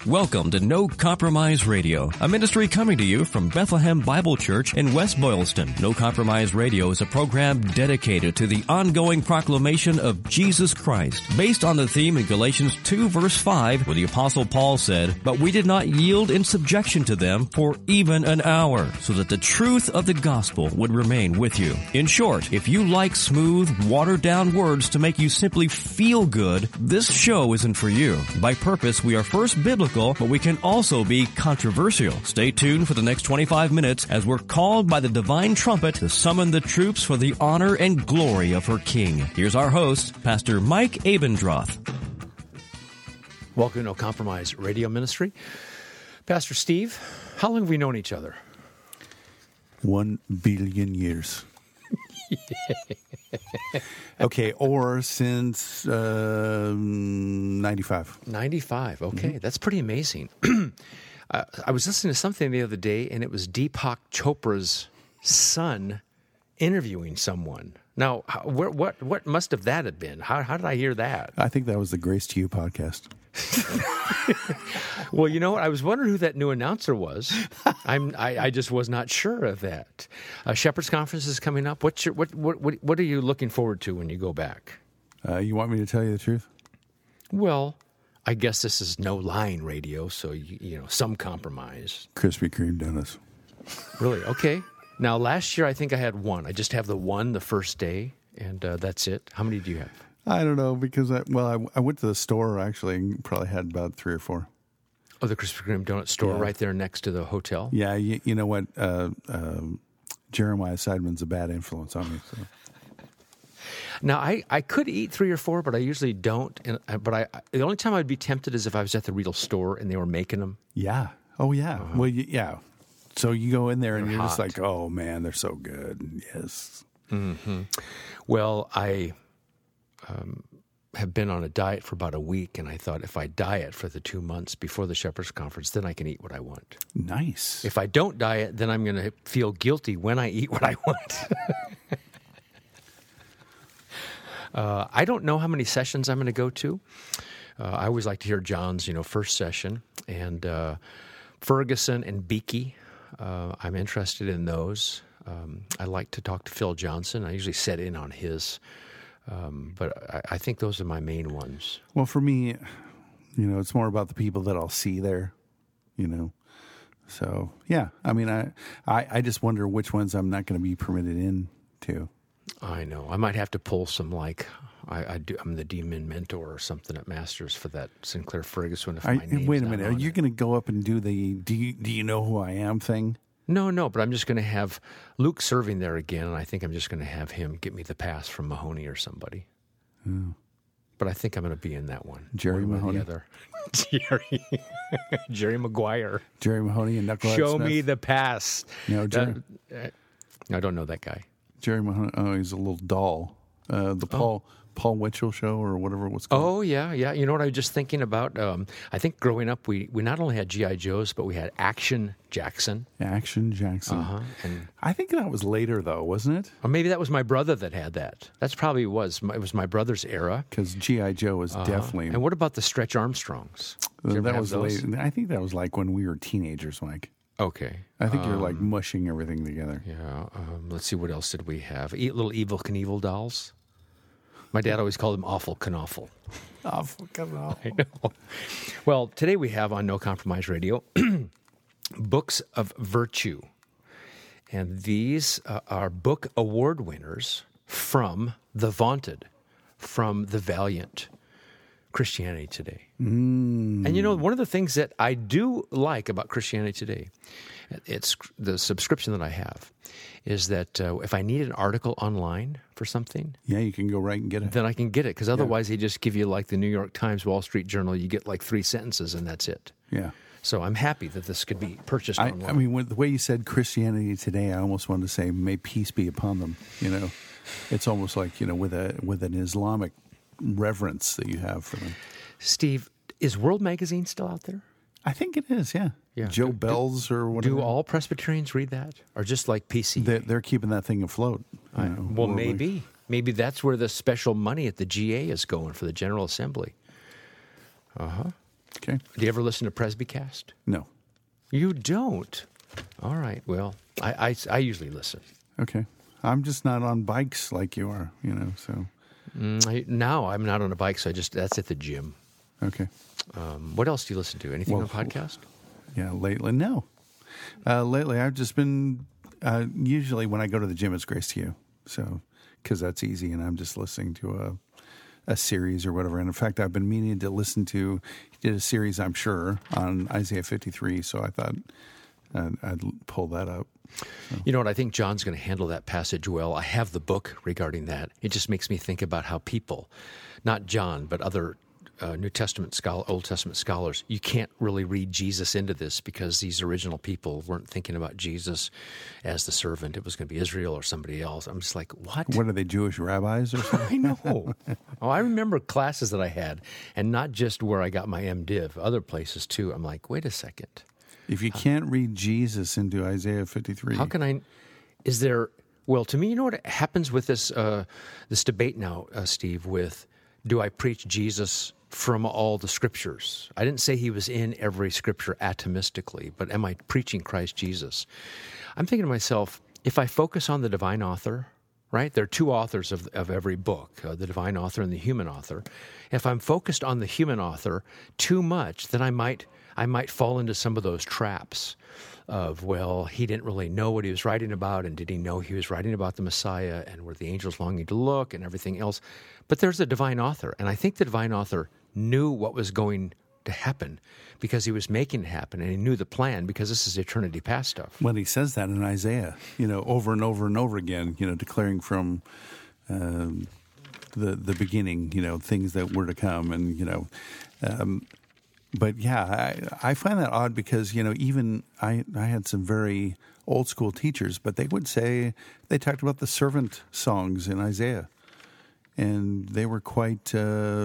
Welcome to No Compromise Radio, a ministry coming to you from Bethlehem Bible Church in West Boylston. No Compromise Radio is a program dedicated to the ongoing proclamation of Jesus Christ, based on the theme in Galatians 2 verse 5, where the Apostle Paul said, "But we did not yield in subjection to them for even an hour, so that the truth of the gospel would remain with you." In short, if you like smooth, watered-down words to make you simply feel good, this show isn't for you. By purpose, we are first biblical, but we can also be controversial. Stay tuned for the next 25 minutes as we're called by the divine trumpet to summon the troops for the honor and glory of her King. Here's our host, Pastor Mike Abendroth. Welcome to No Compromise Radio Ministry. Pastor Steve, how long have we known each other? 1 billion years. Okay, or since 95. 95, okay. That's pretty amazing. I was listening to something the other day, and it was Deepak Chopra's son interviewing someone. Now, what must have that have been? How did I hear that? I think that was the Grace to You podcast. Well, you know what? I was wondering who that new announcer was. I just was not sure of that. Shepherd's Conference is coming up. What are you looking forward to when you go back? You want me to tell you the truth? Well, I guess this is no line radio, so you know, some compromise. Krispy Kreme donuts. Really? Okay. Now, last year I think I had one. I just have the one the first day, and that's it. How many do you have? I don't know, because I went to the store, actually, and probably had about 3 or 4. Oh, the Krispy Kreme donut store right there next to the hotel? Yeah, you know what? Jeremiah Seidman's a bad influence on me. So. Now, I could eat 3 or 4, but I usually don't. But the only time I'd be tempted is if I was at the real store and they were making them. Yeah. Oh, yeah. Uh-huh. Well, yeah. So you go in there and you're just like, oh, man, they're so good. Yes. Mm-hmm. Well, I have been on a diet for about a week, and I thought if I diet for the 2 months before the Shepherd's Conference, then I can eat what I want. Nice. If I don't diet, then I'm going to feel guilty when I eat what I want. I don't know how many sessions I'm going to go to. I always like to hear John's, first session, and Ferguson and Beakey. I'm interested in those. I like to talk to Phil Johnson. I usually set in on his. But I think those are my main ones. Well, for me, it's more about the people that I'll see there, So, yeah, I mean, I just wonder which ones I'm not going to be permitted in to. I know. I might have to pull some, I'm the demon mentor or something at Masters for that Sinclair Ferguson. If my name's wait a minute. Are you going to go up and do the do you know who I am thing? No, but I'm just going to have Luke serving there again, and I think I'm just going to have him get me the pass from Mahoney or somebody. Oh. But I think I'm going to be in that one. Jerry Mahoney? Jerry Maguire. Jerry Mahoney and Knucklehead Show Smith. Me the pass. No, Jerry. I don't know that guy. Jerry Mahoney, he's a little doll. Paul Winchell show or whatever it was called. Oh, yeah. You know what I was just thinking about? I think growing up, we not only had G.I. Joes, but we had Action Jackson. Action Jackson. Uh-huh. And I think that was later, though, wasn't it? Or maybe that was my brother that had that. That's probably it was my brother's era. Because G.I. Joe was definitely... And what about the Stretch Armstrongs? That was late. I think that was like when we were teenagers, Mike. Okay. I think you're like mushing everything together. Yeah. Let's see, what else did we have? Little Evil Knievel dolls. My dad always called them Awful Knaufel. Awful Knaufel. I know. Well, today we have on No Compromise Radio Books of Virtue. And these are book award winners from the vaunted, from the valiant Christianity Today. Mm. And one of the things that I do like about Christianity Today, it's the subscription that I have, is that if I need an article online for something... Yeah, you can go right and get it. Then I can get it, because otherwise they just give you like the New York Times, Wall Street Journal, you get like 3 sentences and that's it. Yeah. So I'm happy that this could be purchased online. I mean, the way you said Christianity Today, I almost wanted to say, may peace be upon them. It's almost like, with an Islamic reverence that you have for them. Steve, is World Magazine still out there? I think it is, yeah. Joe Bell's or whatever. Do all Presbyterians read that? Or just like PC? They're keeping that thing afloat. Well, maybe. Maybe that's where the special money at the GA is going for the General Assembly. Uh-huh. Okay. Do you ever listen to Presbycast? No. You don't? All right. Well, I usually listen. Okay. I'm just not on bikes like you are, so. Now I'm not on a bike, so that's at the gym. Okay. What else do you listen to? Anything on podcast? Yeah, lately, no. Lately, I've just been, usually when I go to the gym, it's Grace to You. So, because that's easy, and I'm just listening to a series or whatever. And in fact, I've been meaning to listen to, he did a series, I'm sure, on Isaiah 53, so I thought I'd pull that up. So. You know what? I think John's going to handle that passage well. I have the book regarding that. It just makes me think about how people, not John, but other New Testament Old Testament scholars, you can't really read Jesus into this because these original people weren't thinking about Jesus as the servant. It was going to be Israel or somebody else. I'm just like, what? What are they, Jewish rabbis or something? I know. I remember classes that I had, and not just where I got my MDiv, other places too. I'm like, wait a second. If you can't read Jesus into Isaiah 53. How can I? Is there? Well, to me, you know what happens with this debate now, Steve, with do I preach Jesus from all the scriptures? I didn't say he was in every scripture atomistically, but am I preaching Christ Jesus? I'm thinking to myself, if I focus on the divine author, right? There are two authors of every book, the divine author and the human author. If I'm focused on the human author too much, then I might fall into some of those traps of, well, he didn't really know what he was writing about, and did he know he was writing about the Messiah, and were the angels longing to look, and everything else. But there's a divine author, and I think the divine author knew what was going to happen because he was making it happen, and he knew the plan because this is eternity past stuff. When he says that in Isaiah, over and over and over again, declaring from the beginning, things that were to come, and but yeah, I find that odd because, even I had some very old school teachers, but they would say they talked about the servant songs in Isaiah, and they were quite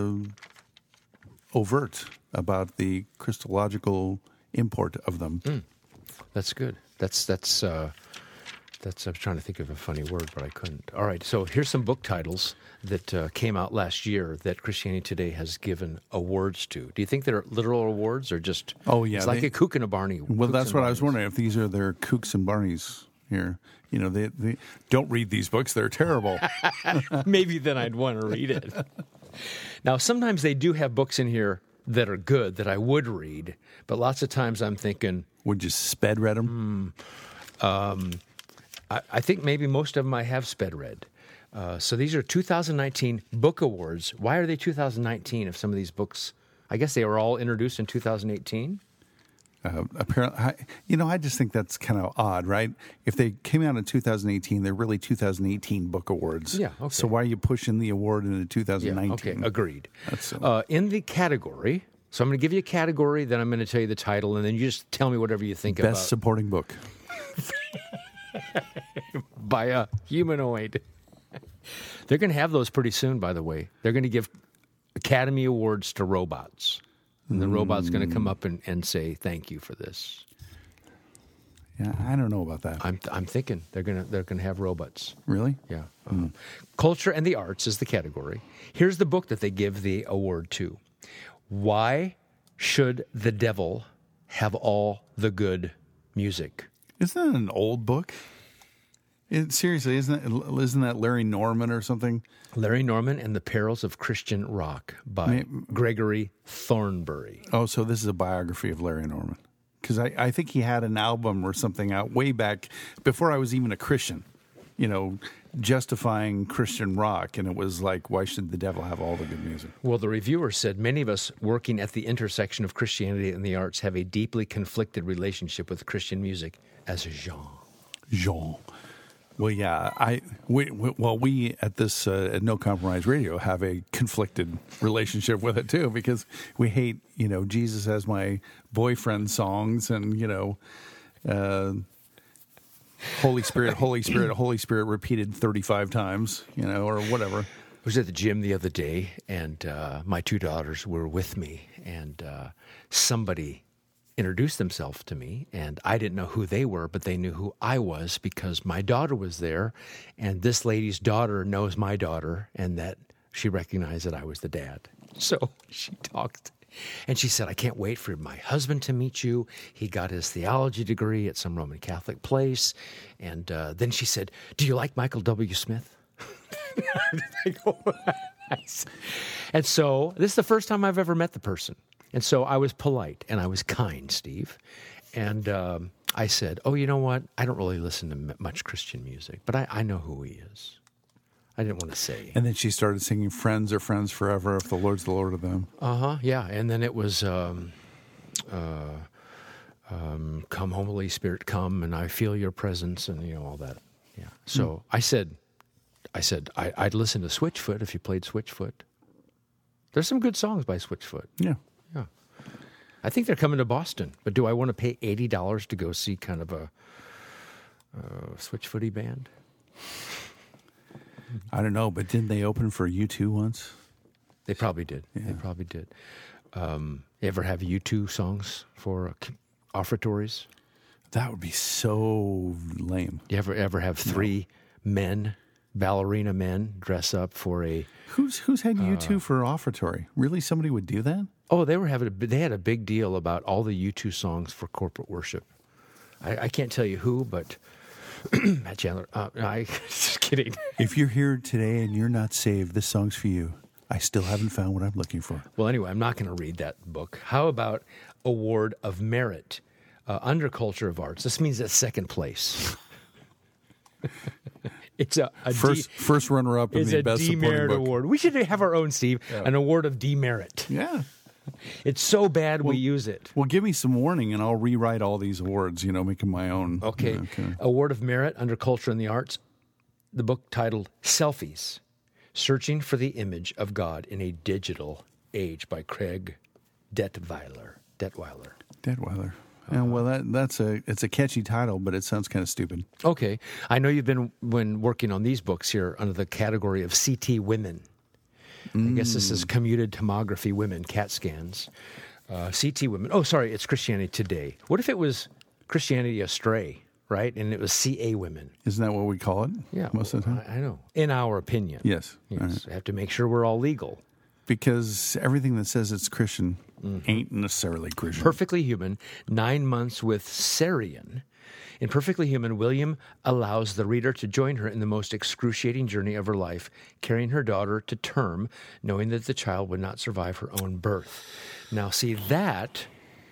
overt about the Christological import of them. That's good. That's I was trying to think of a funny word, but I couldn't. All right, so here's some book titles that came out last year that Christianity Today has given awards to. Do you think they're literal awards or just? Oh yeah, it's like a Kook and a Barney. Well, that's what I was wondering, if these are their Kooks and Barneys here. They don't read these books; they're terrible. Maybe then I'd want to read it. Now, sometimes they do have books in here that are good that I would read, but lots of times I'm thinking, would you sped read them? I think maybe most of them I have sped read. So these are 2019 book awards. Why are they 2019 if some of these books, I guess they were all introduced in 2018? Apparently, I just think that's kind of odd, right? If they came out in 2018, they're really 2018 book awards. Yeah, okay. So why are you pushing the award into 2019? Yeah, okay, agreed. In the category, so I'm going to give you a category, then I'm going to tell you the title, and then you just tell me whatever you think about. Best supporting book. By a humanoid. They're going to have those pretty soon, by the way. They're going to give Academy Awards to robots. And the robot's going to come up and say, thank you for this. Yeah, I don't know about that. I'm thinking they're going to have robots. Really? Yeah. Culture and the Arts is the category. Here's the book that they give the award to. Why Should the Devil Have All the Good Music? Isn't that an old book? Seriously, isn't that Larry Norman or something? Larry Norman and the Perils of Christian Rock by Gregory Thornbury. Oh, so this is a biography of Larry Norman. Because I think he had an album or something out way back before I was even a Christian, justifying Christian rock. And it was like, why should the devil have all the good music? Well, the reviewer said, many of us working at the intersection of Christianity and the arts have a deeply conflicted relationship with Christian music as a genre. Well, yeah, we at this at No Compromise Radio have a conflicted relationship with it too, because we hate Jesus as my boyfriend songs and Holy Spirit, Holy Spirit, Holy Spirit repeated 35 times, or whatever. I was at the gym the other day, and my two daughters were with me, and somebody introduced themselves to me, and I didn't know who they were, but they knew who I was because my daughter was there, and this lady's daughter knows my daughter, and that she recognized that I was the dad. So she talked And she said, I can't wait for my husband to meet you. He got his theology degree at some Roman Catholic place. And then she said, do you like Michael W. Smith? And so this is the first time I've ever met the person. And so I was polite and I was kind, Steve. And I said, oh, you know what? I don't really listen to much Christian music, but I know who he is. I didn't want to say. And then she started singing Friends Are Friends Forever if the Lord's the Lord of them. Yeah. And then it was Come Home, Holy Spirit, Come, and I Feel Your Presence, and, all that. Yeah. So I said I'd listen to Switchfoot if you played Switchfoot. There's some good songs by Switchfoot. Yeah. Yeah. I think they're coming to Boston, but do I want to pay $80 to go see kind of a Switchfooty band? I don't know, but didn't they open for U2 once? They probably did. Yeah. They probably did. You ever have U2 songs for offertories? That would be so lame. You ever have three men, ballerina men, dress up for a... Who's had U2 for offertory? Really, somebody would do that? Oh, they had a big deal about all the U2 songs for corporate worship. I can't tell you who, but Matt Chandler. Just kidding. If you're here today and you're not saved, this song's for you. I still haven't found what I'm looking for. Well, anyway, I'm not going to read that book. How about Award of Merit under Culture of Arts? This means it's second place. It's a first runner-up in the Best Supporting demerit Book award. We should have our own, Steve, an award of demerit. Yeah. It's so bad we use it. Well, give me some warning, and I'll rewrite all these awards. Make them my own. Okay. Award of Merit under Culture and the Arts. The book titled "Selfies: Searching for the Image of God in a Digital Age" by Craig Detweiler. Detweiler. Well, it's a catchy title, but it sounds kind of stupid. Okay. I know you've been working on these books here under the category of CT women. I guess this is commuted tomography women, CAT scans. CT women. Oh, sorry, it's Christianity Today. What if it was Christianity Astray, right? And it was CA women. Isn't that what we call it? Yeah. Most of the time? I know. In our opinion. Yes. Yes. We have to make sure we're all legal. Because everything that says it's Christian ain't necessarily Christian. Perfectly Human, 9 months with Sarian. In Perfectly Human, William allows the reader to join her in the most excruciating journey of her life, carrying her daughter to term, knowing that the child would not survive her own birth. Now, see, that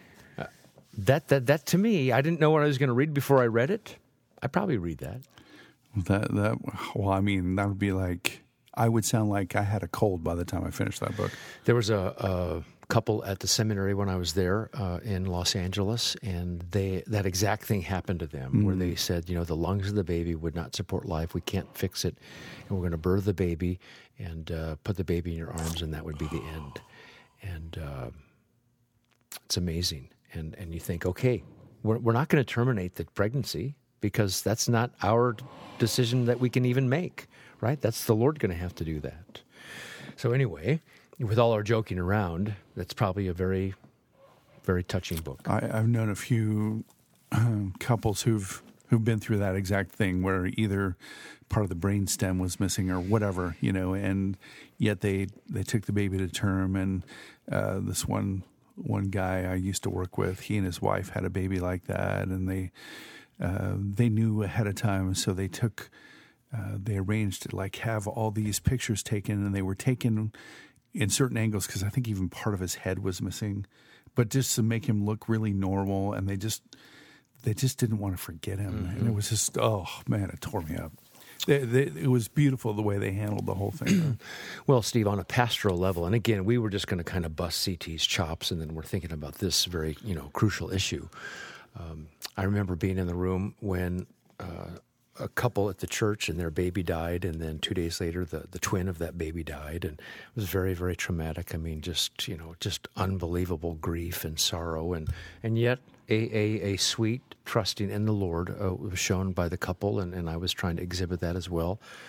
to me, I didn't know what I was going to read before I read it. I'd probably read that. That would be like... I would sound like I had a cold by the time I finished that book. There was a couple at the seminary when I was there in Los Angeles, and that exact thing happened to them, where they said, the lungs of the baby would not support life. We can't fix it, and we're going to birth the baby and put the baby in your arms, and that would be the end. And it's amazing. And you think, okay, we're not going to terminate the pregnancy because that's not our decision that we can even make. Right? That's the Lord going to have to do that. So anyway, with all our joking around, that's probably a very, very touching book. I've known a few couples who've been through that exact thing where either part of the brainstem was missing or whatever, and yet they took the baby to term. And this one guy I used to work with, he and his wife had a baby like that, and they knew ahead of time, so they took. They arranged to have all these pictures taken, and they were taken in certain angles because I think even part of his head was missing, but just to make him look really normal. And they just didn't want to forget him, and it was just it tore me up. It was beautiful the way they handled the whole thing. Well, Steve, on a pastoral level, and again, we were just going to kind of bust CT's chops, and then we're thinking about this very crucial issue. I remember being in the room when. A couple at the church and their baby died, and then 2 days later the twin of that baby died, and it was very, very traumatic. I mean, just unbelievable grief and sorrow, and yet a sweet trusting in the Lord was shown by the couple, and I was trying to exhibit that as well.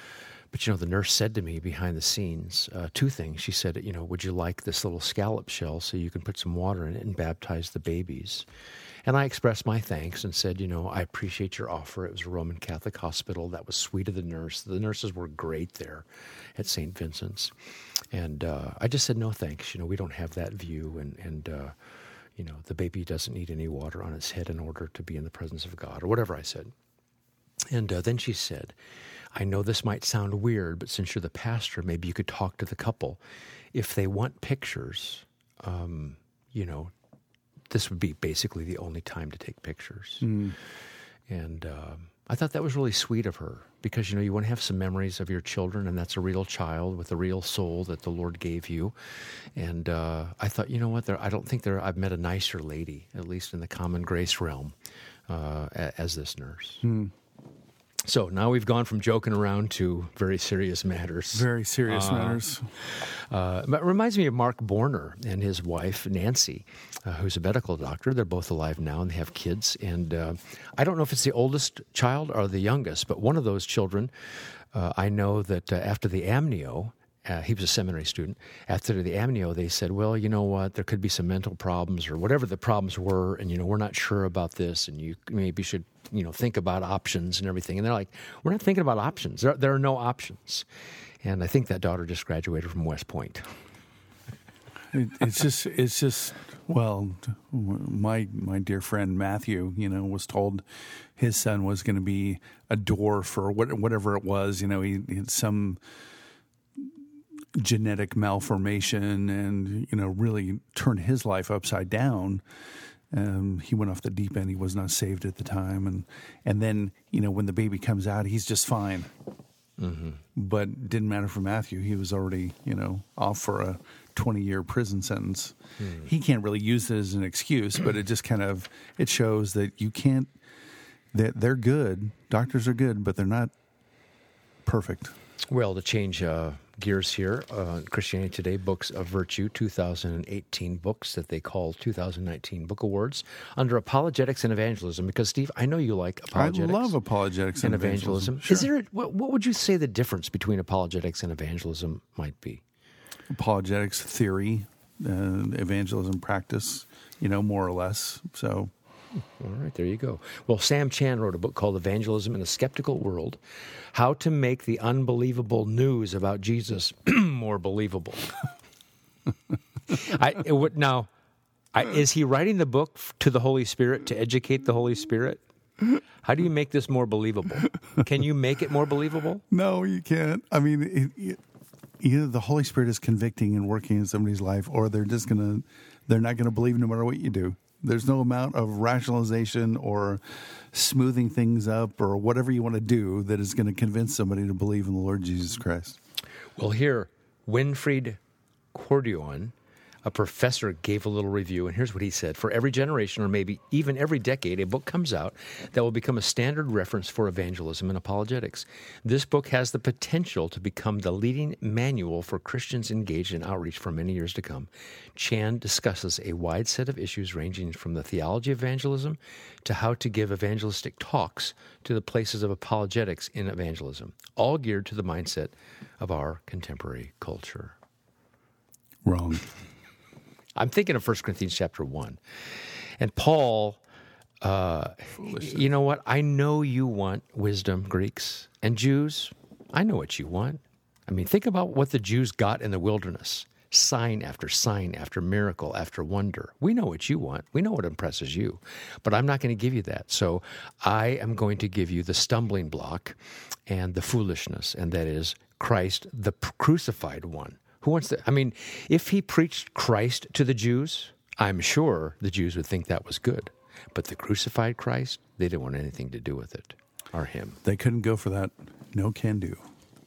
But, the nurse said to me behind the scenes 2 things. She said, would you like this little scallop shell so you can put some water in it and baptize the babies? And I expressed my thanks and said, I appreciate your offer. It was a Roman Catholic hospital. That was sweet of the nurse. The nurses were great there at St. Vincent's. And I just said, no thanks. We don't have that view. And the baby doesn't need any water on its head in order to be in the presence of God, or whatever I said. And then she said, I know this might sound weird, but since you're the pastor, maybe you could talk to the couple. If they want pictures, this would be basically the only time to take pictures. And I thought that was really sweet of her because, you want to have some memories of your children, and that's a real child with a real soul that the Lord gave you. And I thought, you know what, I don't think I've met a nicer lady, at least in the common grace realm, as this nurse. So now we've gone from joking around to very serious matters. Very serious matters. It reminds me of Mark Borner and his wife, Nancy, who's a medical doctor. They're both alive now, and they have kids. And I don't know if it's the oldest child or the youngest, but one of those children, I know that after the amnio, he was a seminary student. After the amnio, they said, well, you know what, there could be some mental problems or whatever the problems were, and, we're not sure about this, and you maybe should, think about options and everything. And they're like, we're not thinking about options. There are no options. And I think that daughter just graduated from West Point. It's just, well, my dear friend Matthew, was told his son was going to be a dwarf or whatever it was. He had some genetic malformation and, really turned his life upside down. He went off the deep end. He was not saved at the time. And then, when the baby comes out, he's just fine. Mm-hmm. But it didn't matter for Matthew. He was already, off for a 20-year prison sentence. He can't really use it as an excuse, but it just it shows that you can't, that they're good. Doctors are good, but they're not perfect. Well, to change gears here, Christianity Today Books of Virtue 2018 books that they call 2019 Book Awards under Apologetics and Evangelism. Because, Steve, I know you like apologetics. I love apologetics and evangelism. Sure. Is there? What would you say the difference between apologetics and evangelism might be? Apologetics theory, evangelism practice, more or less. So. All right, there you go. Well, Sam Chan wrote a book called Evangelism in a Skeptical World, How to Make the Unbelievable News About Jesus More Believable. Is he writing the book to the Holy Spirit to educate the Holy Spirit? How do you make this more believable? Can you make it more believable? No, you can't. I mean, either the Holy Spirit is convicting and working in somebody's life, or they're not going to believe no matter what you do. There's no amount of rationalization or smoothing things up or whatever you want to do that is going to convince somebody to believe in the Lord Jesus Christ. Well, here, Winfried Cordion, a professor, gave a little review, and here's what he said. For every generation, or maybe even every decade, a book comes out that will become a standard reference for evangelism and apologetics. This book has the potential to become the leading manual for Christians engaged in outreach for many years to come. Chan discusses a wide set of issues ranging from the theology of evangelism to how to give evangelistic talks to the places of apologetics in evangelism, all geared to the mindset of our contemporary culture. Wrong. I'm thinking of 1 Corinthians chapter 1. And Paul, you know what? I know you want wisdom, Greeks. And Jews, I know what you want. I mean, think about what the Jews got in the wilderness. Sign after miracle after wonder. We know what you want. We know what impresses you. But I'm not going to give you that. So I am going to give you the stumbling block and the foolishness, and that is Christ, the crucified one. Who wants to? I mean, if he preached Christ to the Jews, I'm sure the Jews would think that was good. But the crucified Christ, they didn't want anything to do with it, or him. They couldn't go for that. No can do.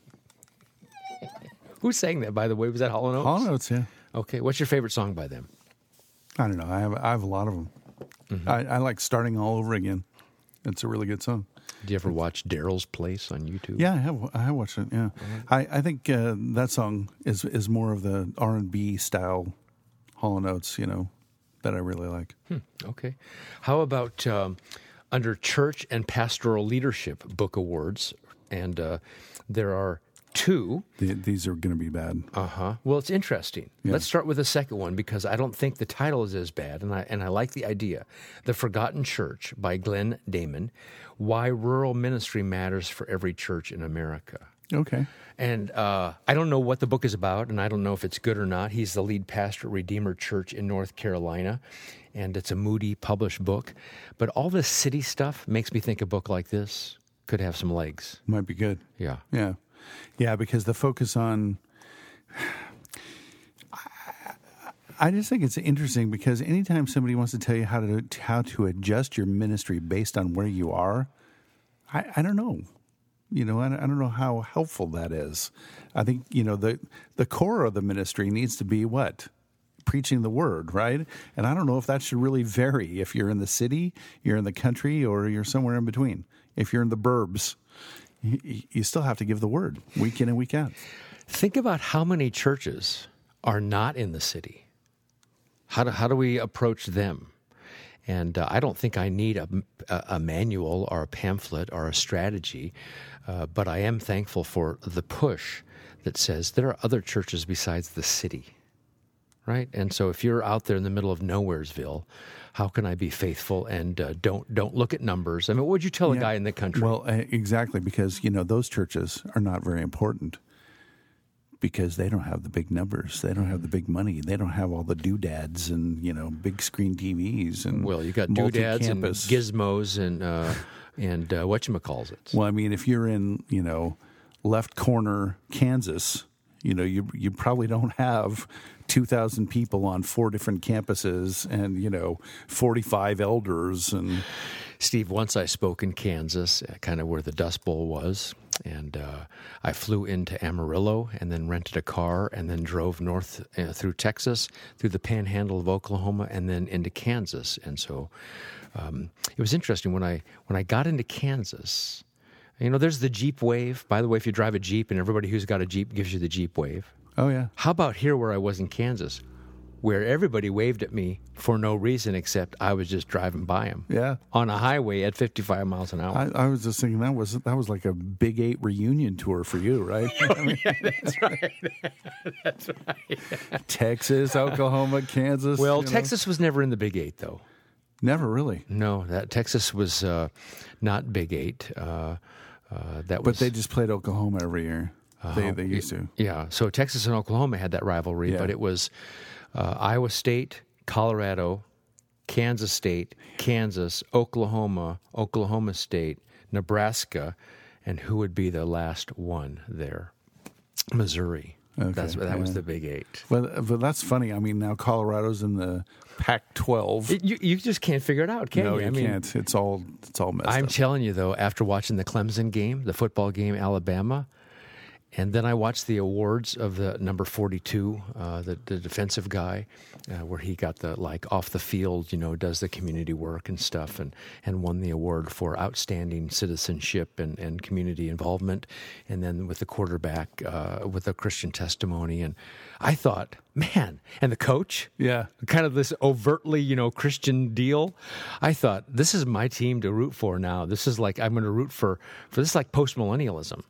Who sang that, by the way? Was that Hall & Oates? Hall & Oates, yeah. Okay, what's your favorite song by them? I don't know. I have a lot of them. Mm-hmm. I like Starting All Over Again. It's a really good song. Do you ever watch Daryl's Place on YouTube? Yeah, I have watched it. Yeah, I think that song is more of the R&B style Hall & Oates, that I really like. Okay, how about under Church and Pastoral Leadership Book Awards? And there are 2. These are going to be bad. Well, it's interesting. Yeah. Let's start with the second one because I don't think the title is as bad, and I like the idea. The Forgotten Church by Glenn Damon, Why Rural Ministry Matters for Every Church in America. Okay. And I don't know what the book is about, and I don't know if it's good or not. He's the lead pastor at Redeemer Church in North Carolina, and it's a Moody published book. But all this city stuff makes me think a book like this could have some legs. Might be good. Yeah. Yeah. Yeah, because the focus on... I just think it's interesting because anytime somebody wants to tell you how to adjust your ministry based on where you are, I don't know. I don't know how helpful that is. I think, the core of the ministry needs to be what? Preaching the word, right? And I don't know if that should really vary if you're in the city, you're in the country, or you're somewhere in between. If you're in the burbs, you still have to give the word week in and week out. Think about how many churches are not in the city. How do we approach them? And I don't think I need a manual or a pamphlet or a strategy, but I am thankful for the push that says there are other churches besides the city, right? And so if you're out there in the middle of Nowheresville, how can I be faithful and don't look at numbers? I mean, what would you tell a guy in the country? Well, exactly, because, those churches are not very important because they don't have the big numbers. They don't have the big money. They don't have all the doodads and, big screen TVs. And well, you got doodads and gizmos and whatchamacallit. Well, I mean, if you're in, left corner Kansas, you probably don't have 2,000 people on 4 different campuses and, 45 elders. And Steve, once I spoke in Kansas, kind of where the Dust Bowl was, and I flew into Amarillo and then rented a car and then drove north through Texas, through the panhandle of Oklahoma, and then into Kansas. And so it was interesting when I got into Kansas. There's the Jeep wave. By the way, if you drive a Jeep, and everybody who's got a Jeep gives you the Jeep wave. Oh, yeah. How about here where I was in Kansas, where everybody waved at me for no reason except I was just driving by them. Yeah. On a highway at 55 miles an hour. I was just thinking that was like a Big 8 reunion tour for you, right? Yeah, that's right. That's right. Texas, Oklahoma, Kansas. Well, Texas was never in the Big 8, though. Never really. No, Texas was not Big 8. But they just played Oklahoma every year. They used to. Yeah, so Texas and Oklahoma had that rivalry, but it was Iowa State, Colorado, Kansas State, Kansas, Oklahoma, Oklahoma State, Nebraska, and who would be the last one there? Missouri. Okay, that was the Big 8. Well, but that's funny. I mean, now Colorado's in the Pac-12. You just can't figure it out, can you? No, you can't. It's all messed I'm up. telling you, though, after watching the Clemson game, the football game, Alabama, and then I watched the awards of the number 42, the defensive guy, where he got the off the field, does the community work and stuff, and won the award for outstanding citizenship and community involvement. And then with the quarterback, with a Christian testimony, and I thought, man, and the coach, kind of this overtly, Christian deal. I thought, this is my team to root for now. This is like I'm going to root for this is like post-millennialism.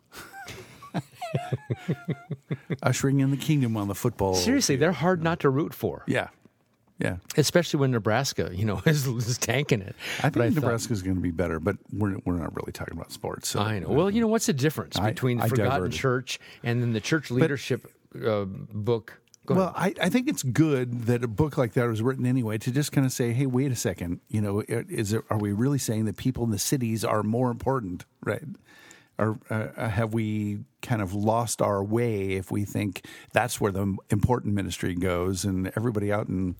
Ushering in the kingdom on the football. Seriously, they're hard not to root for. Yeah. Especially when Nebraska, is tanking it. I think Nebraska's going to be better, but we're not really talking about sports. So. I know. Well, what's the difference between the Forgotten Church and then the church leadership book? Well, I think it's good that a book like that was written anyway to just kind of say, hey, wait a second, are we really saying that people in the cities are more important, right? Or have we kind of lost our way if we think that's where the important ministry goes, and everybody out in,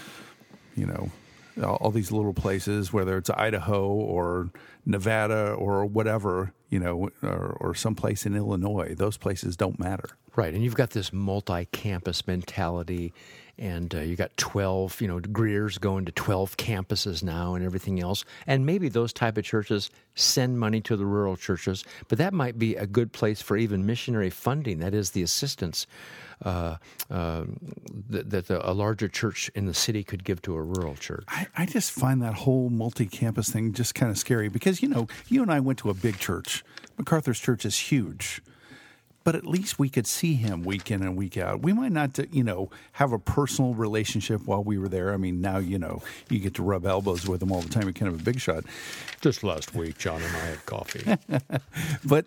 all these little places, whether it's Idaho or Nevada or whatever, or someplace in Illinois, those places don't matter. Right, and you've got this multi-campus mentality, and you got 12, Greer's going to 12 campuses now and everything else. And maybe those type of churches send money to the rural churches, but that might be a good place for even missionary funding. That is the assistance that a larger church in the city could give to a rural church. I just find that whole multi-campus thing just kind of scary because, you and I went to a big church. MacArthur's church is huge. but at least we could see him week in and week out. We might not, have a personal relationship while we were there. I mean, now, you get to rub elbows with him all the time. You're kind of a big shot. Just last week, John and I had coffee. But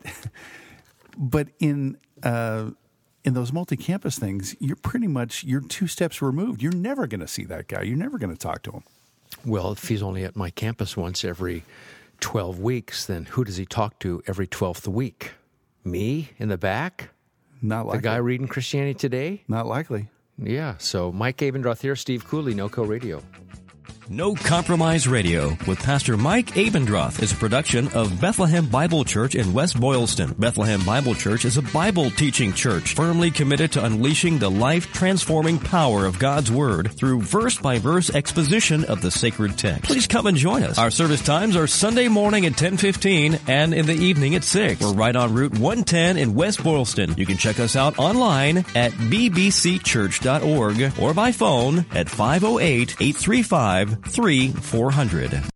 in those multi-campus things, you're 2 steps removed. You're never going to see that guy. You're never going to talk to him. Well, if he's only at my campus once every 12 weeks, then who does he talk to every 12th week? Me in the back? Not likely. The guy reading Christianity Today? Not likely. Yeah, so Mike Abendroth here, Steve Cooley, NoCo Radio. No Compromise Radio with Pastor Mike Abendroth is a production of Bethlehem Bible Church in West Boylston. Bethlehem Bible Church is a Bible teaching church firmly committed to unleashing the life-transforming power of God's Word through verse-by-verse exposition of the sacred text. Please come and join us. Our service times are Sunday morning at 10:15 and in the evening at 6. We're right on Route 110 in West Boylston. You can check us out online at bbcchurch.org or by phone at 508-835-3400.